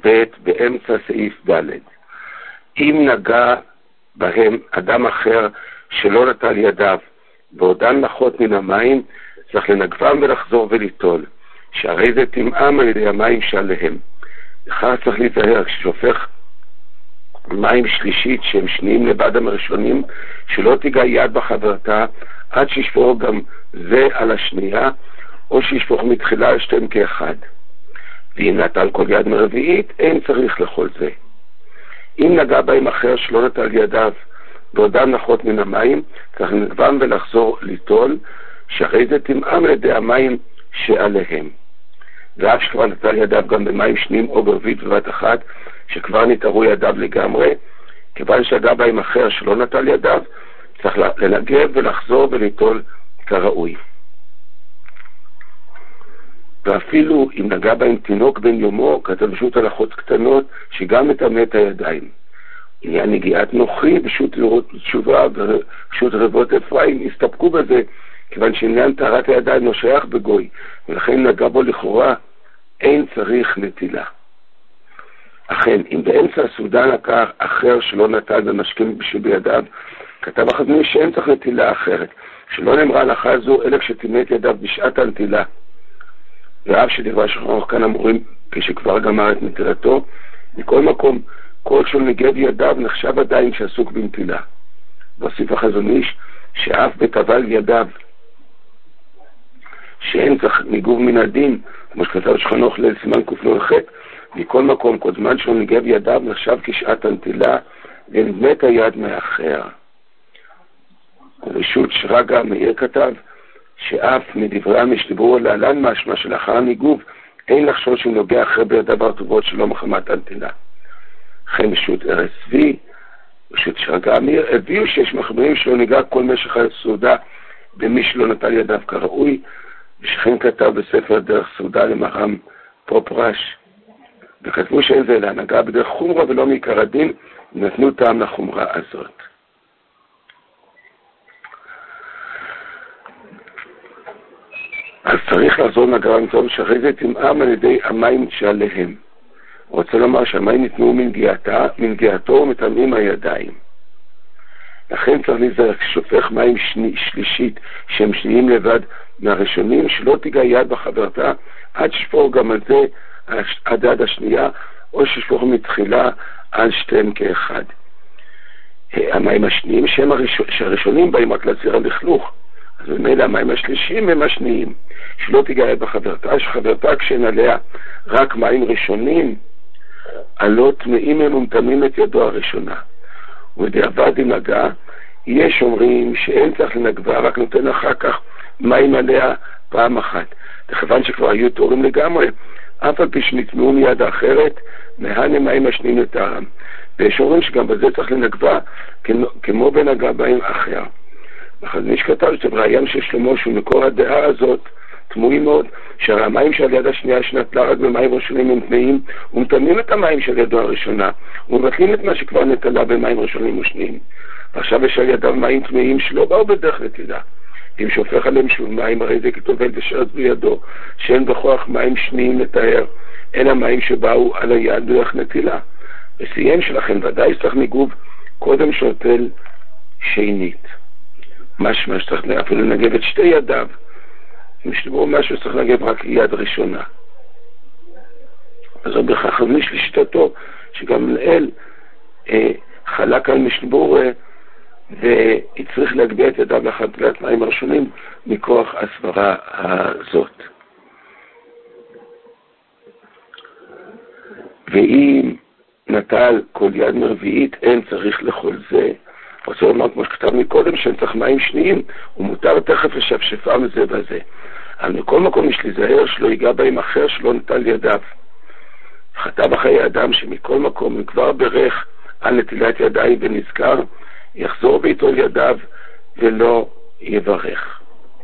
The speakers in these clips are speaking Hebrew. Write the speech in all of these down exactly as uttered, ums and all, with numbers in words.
ב' באמצע סעיף ד'. אם נגע בהם אדם אחר שלא נטל ידיו ועודן נחות מן המים, צריך לנגבם ולחזור וליטול, שהרי זה טמאם על ידי המים שעליהם. לכך צריך להיזהר כששופך מים שלישית שהם שניים לבד הראשונים, שלא תיגע יד בחברתה עד שישפוך גם זה על השנייה, או שישפוך מתחילה על שתיהם כאחד. ואם נטל כל יד מרביעית, אין צריך לכל זה. אם נגע בהם אחר שלא נטל ידיו ועודם נחות מן המים, צריך לנגבם ולחזור ליטול, שהרי זה טמאם על ידי המים שעליהם. ואף שכבר נטל ידיו גם במים שניים או ברביעית בבת אחת, שכבר נתערו ידיו לגמרי, כיוון שנגע בהם אחר שלא נטל ידיו, צריך לנגב ולחזור וליטול כראוי. ואפילו אם נגע בהם תינוק בן יומו, כתב פשוט הלכות קטנות שגם מטמא את הידיים. עניין נגיעת נוכרי בשו"ת תשובה ובשו"ת רבות אפרים הסתפקו בזה, כיוון שעניין טהרת הידיים לא שייך בגוי, ולכן נגע בו לכאורה אין צריך נטילה. אכן, אם באמצע הסעודה נקע אחר שלא נטל במשקים שבידיו, כתב החזוני שאין צריך נטילה אחרת, שלא נאמרה הלכה זו אלא כשטימא את ידיו בשעת הנטילה. ואף שדברי השולחן ערוך כאן אמורים כשכבר גמר את נטילתו, מכל מקום כל שהוא ניגב ידיו נחשב עדיין שעסוק בנטילה. והוסיף החזון איש שאף בטבל ידיו שאין צריך ניגוב מן הדין, כמו שכתב השולחן ערוך ליל סימן קנ"ח, מכל מקום כל זמן שהוא ניגב ידיו נחשב כשעת הנטילה ונדמה את היד מאחר. ורשות שרגא מאיר כתב שאף מדברי המשתברו להלן משמע שלאחר הניגוב אין לחשוב שהוא נוגע אחרי בידיו הרטובות שלא מחמת הנטילה. לכן רשות ארז צבי, רשות שרגא אמיר, הביאו שיש מחברים שלא ניגע כל משך הסעודה במי שלא נטל ידיו כראוי, ושכן כתב בספר דרך סעודה למרם פופרש, וכתבו שאין זה להנהגה בדרך חומרה ולא מעיקר הדין, ונתנו טעם לחומרה הזאת. אז צריך לחזור נגרה מצום שהרי זה טמאם על ידי המים שעליהם. הוא רוצה לומר שהמים ניתנו מנגיעתה, מנגיעתו ומטמאים הידיים. לכן צריך להיזהר כששופך מים שני, שלישית שהם שניים לבד מהראשונים, שלא תיגע יד בחברתה עד ששפוך גם על זה עד עד השנייה, או ששפוך מתחילה על שתיהם כאחד. המים השניים שהם הראשונים, שהראשונים באים רק להסיר הלכלוך, אז במילא המים השלישיים הם השניים, שלא תיגע יד בחברתה, שחברתה כשאין עליה רק מים ראשונים, עלו טמאים הם ומטמאים את ידו הראשונה. ובדיעבד אם נגע, יש אומרים שאין צריך לנגבה, רק נותן אחר כך מים עליה פעם אחת. לכיוון שכבר היו תורים לגמרי, אף על פי שנטמאו מיד האחרת, מהנה מים השניים לטעם. ויש אומרים שגם בזה צריך לנגבה, כמו בנגע בהם אחר. החזון איש כתב שבראיין של שלמה שהוא מקור הדעה הזאת, תמוהים מאוד, שהמים שעל יד השנייה שנטלה רק במים ראשונים הם טמאים, ומטמאים את המים של ידו הראשונה, ומבטלים את מה שכבר נטלה במים ראשונים ושניים. ועכשיו יש על ידיו מים טמאים שלא באו בדרך נטילה. אם שופך עליהם שוב מים, הרי זה כתובל ושרת בידו, שאין בכוח מים שניים לתאר, אלא מים שבאו על היד דרך נטילה. וסיים שלכם ודאי צריך ניגוב קודם שותל שנית. משמע שצריך אפילו לנגב את שתי ידיו, אם שתבואו משהו צריך לנגב רק יד ראשונה. אז עוד בכך חזניש לשיטתו שגם לאל אה, חלק על משבור אה, והצריך להגביה את ידיו לאחר נטילת מים הראשונים מכוח הסברה הזאת. ואם נטל כל יד מרביעית אין צריך לכל זה. רוצה לומר כמו שכתב מקודם שאין צריך מים שניים ומותר תכף לשפשפה מזה וזה. אבל מכל מקום יש להיזהר שלא ייגע בהם אחר שלא נטל ידיו. חטא בחיי אדם שמכל מקום מכבר ברך על נטילת ידיים ונזכר, יחזור ביטול ידיו ולא יברך.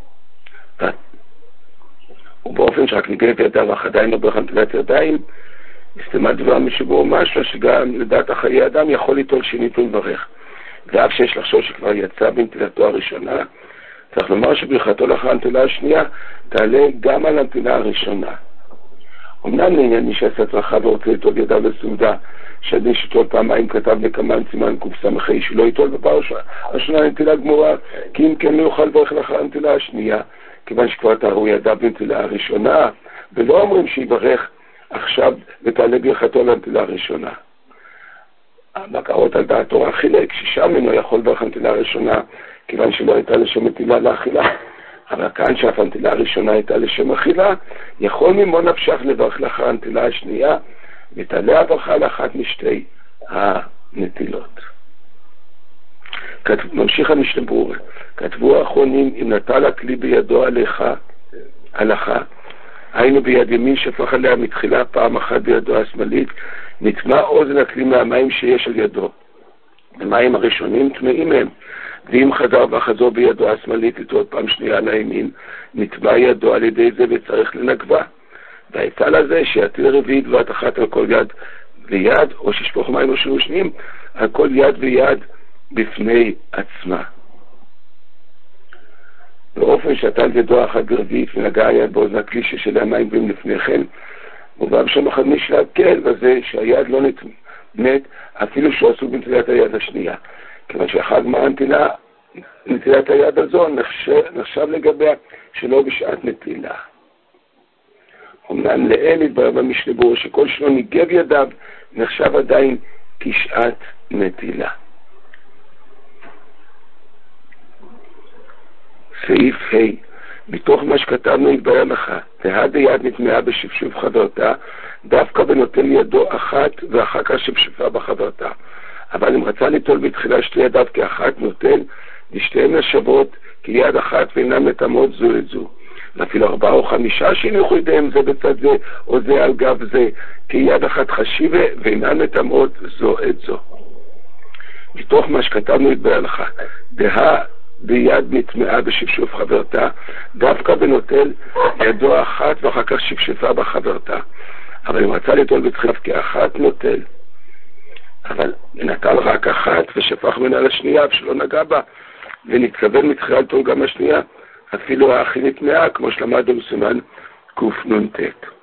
ובאופן שרק ניגע את ידיו אך עדיין לא ברך על נטילת ידיים, הסתמה דבר משבור משהו שגם לדעת החיי אדם יכול ליטול שנית ולברך. ואף שיש לחשוב שכבר יצא בנטילתו הראשונה, צריך לומר שברכתו לאחר הנטילה השנייה תעלה גם על הנטילה הראשונה. אמנם לעניין מי שעשה צרכה ורוצה ליטול ידיו לסעודה, שהדין שתול פעמיים כתב לקמן סימן קס"ה שלא ייטול בפעם השנייה נטילה גמורה, כי אם כן לא יוכל לברך לאחר הנטילה השנייה, כיוון שכבר תארו ידיו בנטילה הראשונה, ולא אומרים שיברך עכשיו ותעלה ברכתו לנטילה הראשונה. הבקרות על דעת תורה חילק, ששם אינו יכול לברך הנטילה הראשונה, כיוון שלא הייתה לשם נטילה לאכילה. אבל כאן שאף הנטילה הראשונה הייתה לשם אכילה, יכול ממו נפשך לברך לאחר הנטילה השנייה, ותעלה הברכה לאחת משתי הנטילות. ממשיך המשנה ברורה, כתבו האחרונים, אם נטל הכלי בידו עליך, הלכה, היינו ביד ימין שפך עליה מתחילה פעם אחת בידו השמאלית, נטמע אוזן הכלי מהמים שיש על ידו. המים הראשונים טמאים הם, ואם חזר וחזור בידו השמאלית לטעות פעם שנייה על הימין, נטמע ידו על ידי זה וצריך לנגבה. והייתה לזה שיטיל רביעית ואת אחת על כל יד ויד, או ששפוך מים או שלוש שניים, על כל יד ויד בפני עצמה. באופן שתל ידו אחת ברביעית ונגע היד באוזן הכלי ששל המים באים לפני כן, ובא בשם אחד משלהקל בזה שהיד לא נטמאת, אפילו שהוא עסוק בנטילת היד השנייה. כיוון שאחד מהנטילה, נטילת היד הזו נחשב, נחשב לגביה שלא בשעת נטילה. אמנם לאל התברר במשנה ברורה שכל שלא ניגב ידיו נחשב עדיין כשעת נטילה. סעיף ה' מתוך מה שכתבנו התברר לך, והד היד נטמעה בשפשוף חברתה, דווקא בנוטל ידו אחת ואחר כך שפשפה בחברתה. אבל אם רצה ליטול בתחילה שתי ידיו כאחת נוטל, לשתיהן לשוות כיד אחת ואינן מטמאות זו את זו. ואפילו ארבעה או חמישה שהניחו ידיהם זה בצד זה או זה על גב זה, כיד אחת חשיבה ואינן מטמאות זו את זו. מתוך מה שכתבנו התברר לך, דה ביד נטמעה בשפשוף חברתה, דווקא בנוטל ידו אחת ואחר כך שפשפה בחברתה. אבל אם רצה ליטול בתחילה כאחת נוטל, אבל נטל רק אחת ושפך ממנה לשנייה ושלא נגע בה, ונתכוון מתחילה ליטול גם השנייה, אפילו האחי נטמעה, כמו שלמדנו בסימן קנ"ט.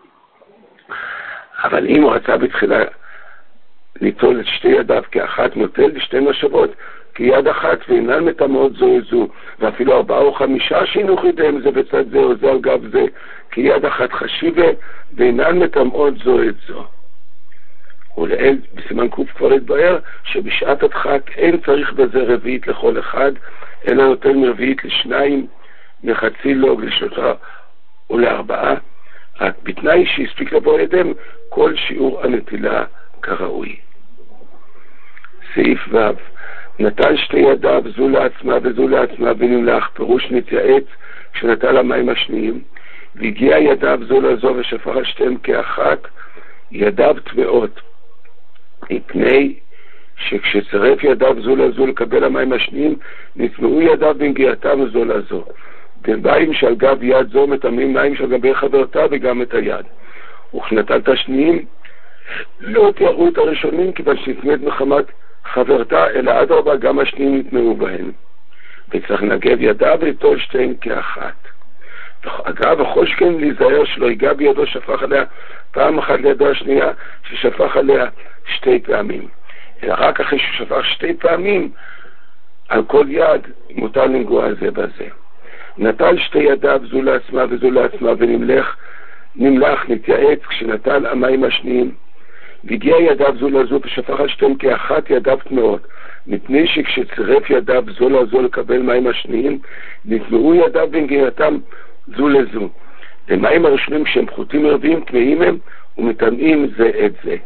אבל אם הוא רצה בתחילה ליטול את שתי ידיו כאחת נוטל לשתי משוות, כיד אחת ואינן מטמאות זו את זו, ואפילו ארבעה או חמישה שהניחו ידיהם זה בצד זה או זה על גב זה, כיד אחת חשיבה ואינן מטמאות זו את זו. ולאל בסימן ק' כבר התבהר שבשעת הדחק אין צריך בזה רביעית לכל אחד, אלא נותן מרביעית לשניים, מחצי לוג לשלושה ולארבעה, רק בתנאי שהספיק לבוא ידם כל שיעור הנטילה כראוי. סעיף ו' נטל שתי ידיו זו לעצמה וזו לעצמה ונמלח, פירוש נתייעץ כשנטל המים השניים, והגיע ידיו זו לזו ושפך שתיהם כאחת, ידיו טמאות, מפני שכשצרף ידיו זו לזו לקבל המים השניים, נטמעו ידיו בנגיעתם זו לזו. במים שעל גב יד זו מטמאים מים שעל גבי חברתה וגם את היד. וכשנטל את השניים, לא תיארו את הראשונים כיוון שנטמאת מחמת חברתה, אלא אדרבה גם השניים נטמעו בהן. וצריך לנגב ידיו וליטול שתיהן כאחת. אגב, החוש כן להיזהר שלא ייגע בידו שפך עליה פעם אחת לידו השנייה, ששפך עליה שתי פעמים. אלא רק אחרי ששפך שתי פעמים, על כל יד מותר לנגוע זה בזה. נטל שתי ידיו זו לעצמה וזו לעצמה ונמלח, נמלח, נתייעץ כשנטל המים השניים, והגיע ידיו זו לזו ושפך על שתיהם כאחת ידיו טמאות, מפני שכשצירף ידיו זו לזו לקבל מים השניים, נטמעו ידיו בנגיעתם זו לזו. למים הראשונים כשהם פחותים רבים טמאים הם ומטמאים זה את זה.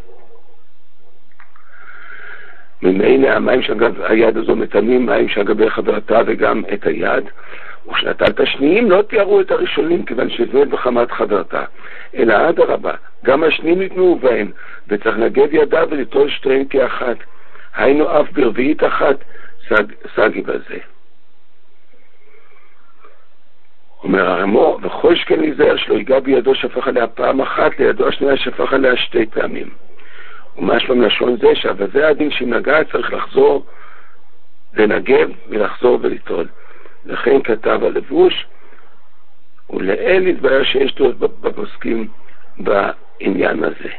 ממילא המים שאגב היד הזו מטמאים מים שאגבי חברתה וגם את היד, וכשנטל את השניים לא תיארו את הראשונים כיוון שזה בחמת חברתה, אלא אדרבה, גם השניים נטמעו בהם, וצריך לנגב ידיו וליטול שתיהן כאחת, היינו אף ברביעית אחת סג, סגי בזה. אומר הרמו, וכל שכן להיזהר שלא ייגע בידו שפך עליה פעם אחת, לידו השנייה שפך עליה שתי פעמים. ומה שלום לשון זה שהבזה הדין שנגע צריך לחזור לנגב ולחזור וליטול. לכן כתב הלבוש, ולאל התבהר שיש תורת בפוסקים בעניין הזה.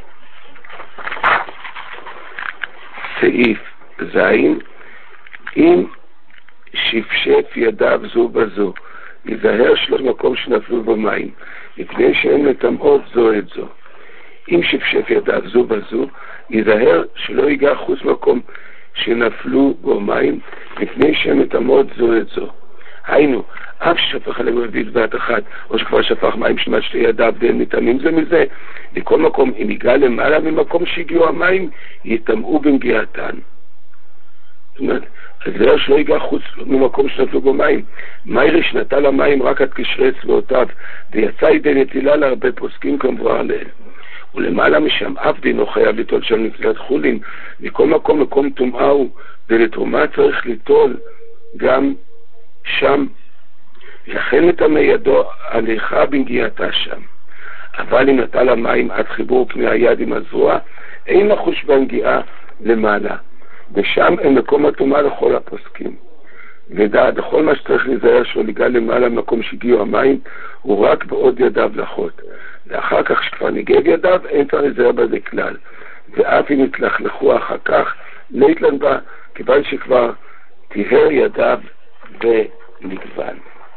סעיף זין, אם שפשף ידיו זו בזו, יזהר שלוש מקום שנפלו במים, מפני שהן מטמאות זו את זו. אם שפשף ידיו זו בזו, יזהר שלא ייגע חוץ מקום שנפלו בו מים, מפני שהן מטמאות זו את זו. היינו, אף ששפך עליהם רביעית בעת אחת, או שכבר שפך מים שמעט שתי ידיו ואין מטמאים זה מזה, לכל מקום, אם ייגע למעלה ממקום שהגיעו המים, יטמאו בנגיעתן. זאת אומרת, אז זה שלא ייגע חוץ ממקום שנפלו בו מים. מייריש נטל המים רק עד קשרי אצבעותיו, ויצא ידי נטילה להרבה פוסקים כמבואר לעיל. ולמעלה משם אף דינו חייב ליטול שם נטילת חולין, מכל מקום מקום טומאה הוא, ולתרומה צריך ליטול גם שם, לכן מטמא ידו הליכה בנגיעתה שם. אבל אם נטל המים עד חיבור פני היד עם הזרוע, אין לחוש בנגיעה למעלה, ושם אין מקום הטומאה לכל הפוסקים. ודעת, בכל מה שצריך להיזהר שלא ניגע למעלה במקום שהגיעו המים, הוא רק בעוד ידיו לחות. ואחר כך שכבר ניגע בידיו, אין צריך להיזהר בזה כלל. ואף אם יתלכלכו אחר כך, לא יתלן בה, כיוון שכבר טיהר ידיו ונגוון.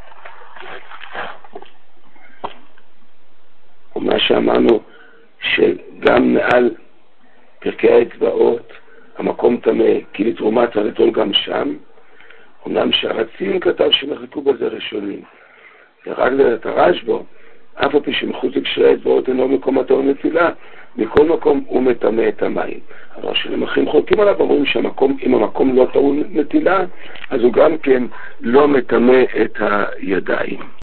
ומה שאמרנו, שגם מעל פרקי האצבעות, המקום טמא, כי לתרומה צריך לטול גם שם, אומנם שהרצים כתב שמחלקו בזה ראשונים. ורק לדעת הרשב"א, אף על פי שמחוץ לקשרי האצבעות אינו מקום הטעון נטילה, מכל מקום הוא מטמא את המים. אבל ראשונים אחרים חולקים עליו, אומרים שאם המקום לא טעון נטילה, אז הוא גם כן לא מטמא את הידיים.